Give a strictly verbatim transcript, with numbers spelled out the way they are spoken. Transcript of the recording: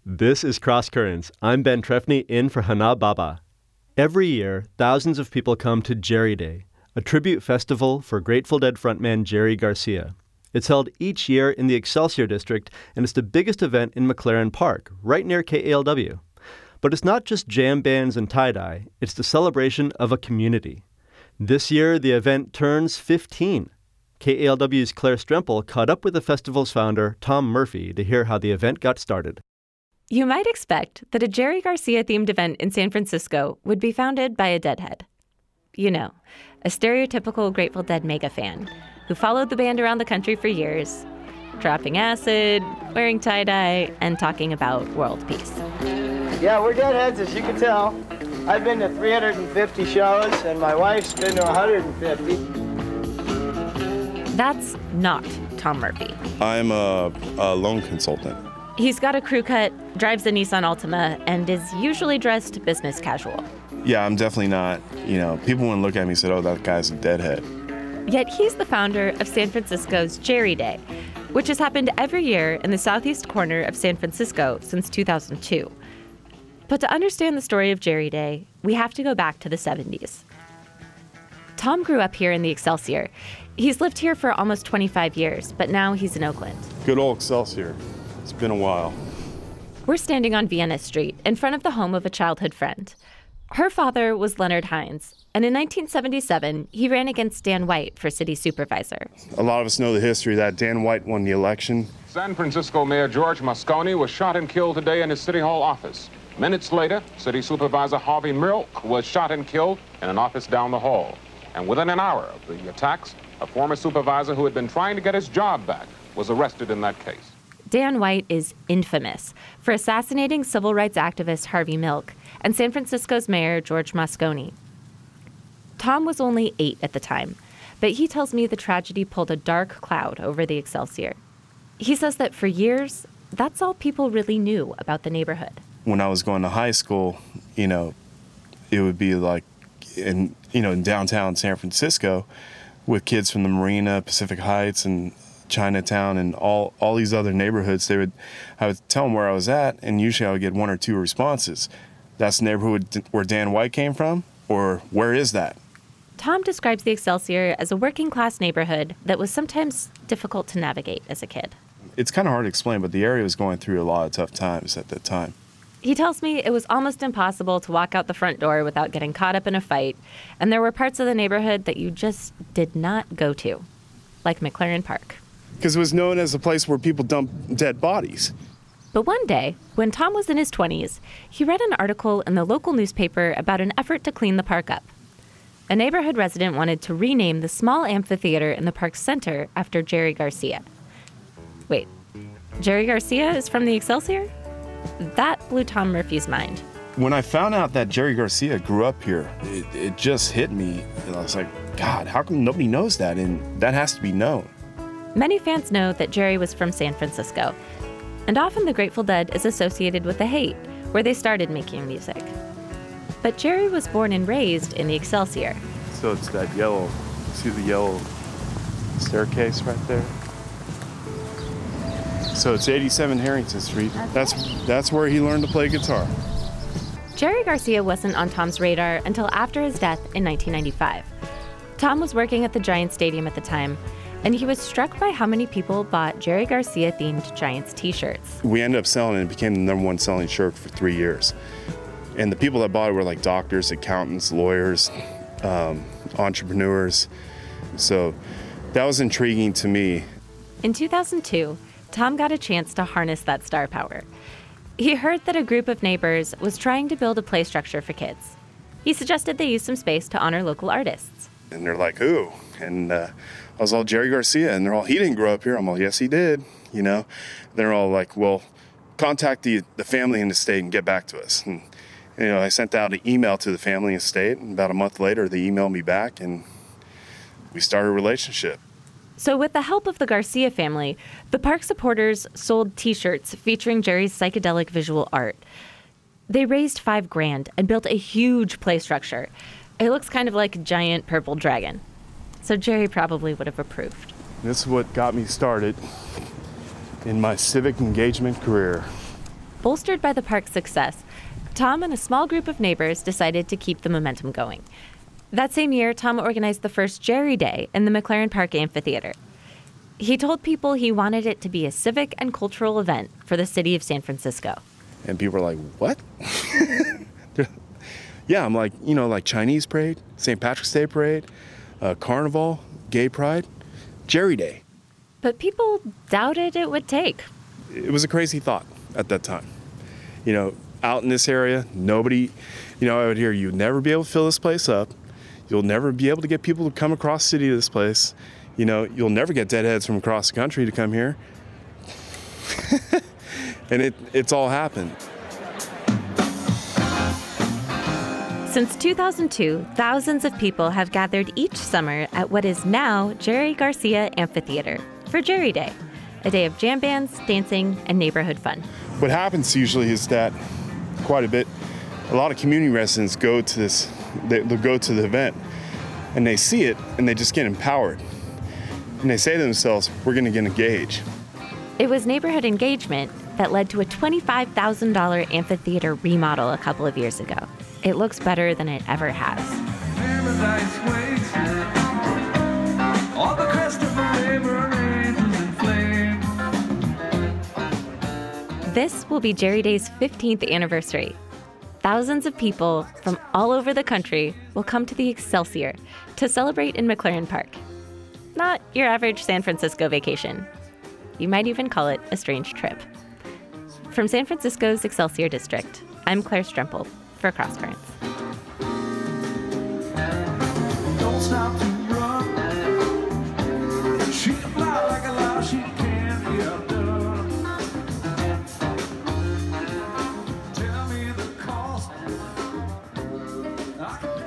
This is Cross Currents. I'm Ben Trefny in for Hana Baba. Every year, thousands of people come to Jerry Day, a tribute festival for Grateful Dead frontman Jerry Garcia. It's held each year in the Excelsior District, and it's the biggest event in McLaren Park, right near K A L W. But it's not just jam bands and tie-dye, it's the celebration of a community. This year, the event turns fifteen. K A L W's Claire Strempel caught up with the festival's founder, Tom Murphy, to hear how the event got started. You might expect that a Jerry Garcia-themed event in San Francisco would be founded by a Deadhead. You know, a stereotypical Grateful Dead mega fan who followed the band around the country for years, dropping acid, wearing tie-dye, and talking about world peace. Yeah, we're Deadheads, as you can tell. I've been to three hundred fifty shows, and my wife's been to one hundred fifty. That's not Tom Murphy. I'm a, a loan consultant. He's got a crew cut, drives a Nissan Altima, and is usually dressed business casual. Yeah, I'm definitely not, you know, people wouldn't look at me and say, oh, that guy's a Deadhead. Yet he's the founder of San Francisco's Jerry Day, which has happened every year in the southeast corner of San Francisco since two thousand two. But to understand the story of Jerry Day, we have to go back to the seventies. Tom grew up here in the Excelsior. He's lived here for almost twenty-five years, but now he's in Oakland. Good old Excelsior. It's been a while. We're standing on Vienna Street in front of the home of a childhood friend. Her father was Leonard Hines, and in nineteen seventy-seven, he ran against Dan White for city supervisor. A lot of us know the history that Dan White won the election. San Francisco Mayor George Moscone was shot and killed today in his City Hall office. Minutes later, City Supervisor Harvey Milk was shot and killed in an office down the hall. And within an hour of the attacks, a former supervisor who had been trying to get his job back was arrested in that case. Dan White is infamous for assassinating civil rights activist Harvey Milk and San Francisco's mayor George Moscone. Tom was only eight at the time, but he tells me the tragedy pulled a dark cloud over the Excelsior. He says that for years, that's all people really knew about the neighborhood. When I was going to high school, you know, it would be like in, you know, in downtown San Francisco with kids from the Marina, Pacific Heights, and Chinatown, and all, all these other neighborhoods. They would, I would tell them where I was at, and usually I would get one or two responses. That's the neighborhood where Dan White came from, or where is that? Tom describes the Excelsior as a working-class neighborhood that was sometimes difficult to navigate as a kid. It's kind of hard to explain, but the area was going through a lot of tough times at that time. He tells me it was almost impossible to walk out the front door without getting caught up in a fight, and there were parts of the neighborhood that you just did not go to, like McLaren Park. Because it was known as a place where people dump dead bodies. But one day, when Tom was in his twenties, he read an article in the local newspaper about an effort to clean the park up. A neighborhood resident wanted to rename the small amphitheater in the park's center after Jerry Garcia. Wait, Jerry Garcia is from the Excelsior? That blew Tom Murphy's mind. When I found out that Jerry Garcia grew up here, it, it just hit me. And I was like, God, how come nobody knows that? And that has to be known. Many fans know that Jerry was from San Francisco, and often the Grateful Dead is associated with the Haight, where they started making music. But Jerry was born and raised in the Excelsior. So it's that yellow, see the yellow staircase right there? So it's eighty-seven Harrington Street. That's that's where he learned to play guitar. Jerry Garcia wasn't on Tom's radar until after his death in nineteen ninety-five. Tom was working at the Giants Stadium at the time, and he was struck by how many people bought Jerry Garcia-themed Giants t-shirts. We ended up selling it and became the number one selling shirt for three years. And the people that bought it were like doctors, accountants, lawyers, um, entrepreneurs. So that was intriguing to me. In two thousand two, Tom got a chance to harness that star power. He heard that a group of neighbors was trying to build a play structure for kids. He suggested they use some space to honor local artists. And they're like, who? And uh, I was all, Jerry Garcia. And they're all, he didn't grow up here. I'm all, yes, he did. You know, they're all like, well, contact the, the family and the state and get back to us. And, you know, I sent out an email to the family and state. And about a month later, they emailed me back and we started a relationship. So with the help of the Garcia family, the park supporters sold t-shirts featuring Jerry's psychedelic visual art. They raised five grand and built a huge play structure. It looks kind of like a giant purple dragon. So Jerry probably would have approved. This is what got me started in my civic engagement career. Bolstered by the park's success, Tom and a small group of neighbors decided to keep the momentum going. That same year, Tom organized the first Jerry Day in the McLaren Park Amphitheater. He told people he wanted it to be a civic and cultural event for the city of San Francisco. And people were like, what? Yeah, I'm like, you know, like Chinese parade, Saint Patrick's Day parade, uh, Carnival, Gay Pride, Jerry Day. But people doubted it would take. It was a crazy thought at that time. You know, out in this area, nobody, you know, I would hear you'd never be able to fill this place up. You'll never be able to get people to come across the city to this place. You know, you'll never get deadheads from across the country to come here. And it, it's all happened. Since two thousand two, thousands of people have gathered each summer at what is now Jerry Garcia Amphitheater for Jerry Day, a day of jam bands, dancing, and neighborhood fun. What happens usually is that quite a bit, a lot of community residents go to this, they, they'll go to the event and they see it and they just get empowered. And they say to themselves, we're going to get engaged. It was neighborhood engagement that led to a twenty-five thousand dollars amphitheater remodel a couple of years ago. It looks better than it ever has. This will be Jerry Day's fifteenth anniversary. Thousands of people from all over the country will come to the Excelsior to celebrate in McLaren Park. Not your average San Francisco vacation. You might even call it a strange trip. From San Francisco's Excelsior District, I'm Claire Strempel for Cross Currents. Don't stop to run. She can fly like a lie, she can't be outdone. Tell me the cost.